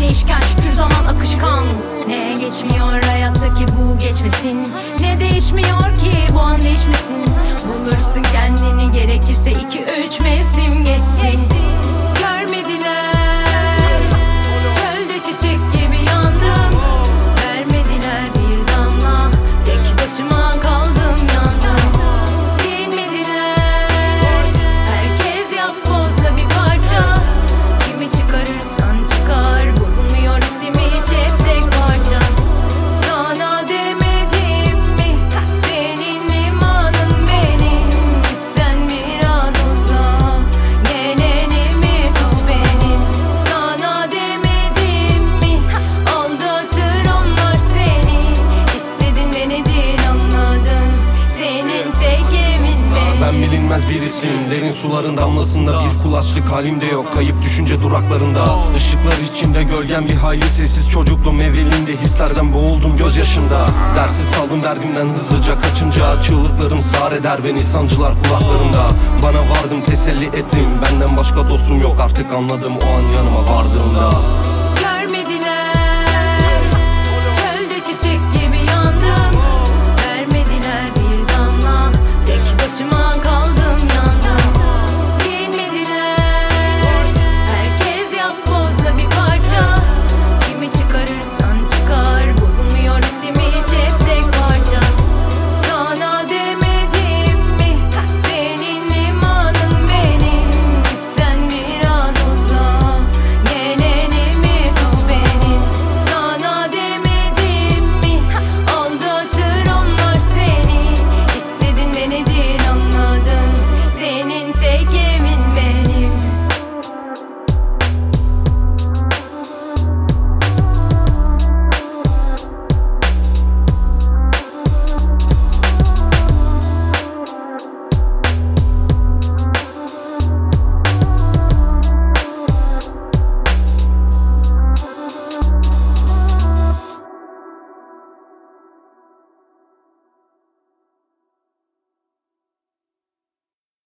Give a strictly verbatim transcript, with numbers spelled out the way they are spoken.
değişken, şükür zaman akışkan. Ne geçmiyor hayattaki bu geçmesin, ne değişmiyor ki bu an değişmesin. Bulursun kendini gerekirse iki üç mevsim geçsin. Görmediler, çölde çiçek gibi yandım. Vermediler bir damla, tek başıma kaldım yandım. Bilmediler, herkes yapbozla bir parça. Kimi çıkarırsan çıkar, bozulmuyor ismi cepte parça. Sana demedim mi, senin limanın benim. Sen bir an uzak, gelenimi tut benim. Sana demedim mi, aldatır onlar seni. İstedin denedin anladın, senin tek emin benim. Ben bilinmez bir isim, derin suların damlasında. Bir kulaçlık halimde yok, kayıp düşünce duraklarında. Işıklar içinde gölgen bir hayli sessiz. Çocukluğum evrilinde hislerden boğuldum gözyaşında. Dersiz kaldım derdimden hızlıca kaçınca. Çığlıklarım sar eder beni, sancılar kulaklarımda. Bana vardım teselli ettim, benden başka dostum yok artık anladım o an yanıma vardığımda.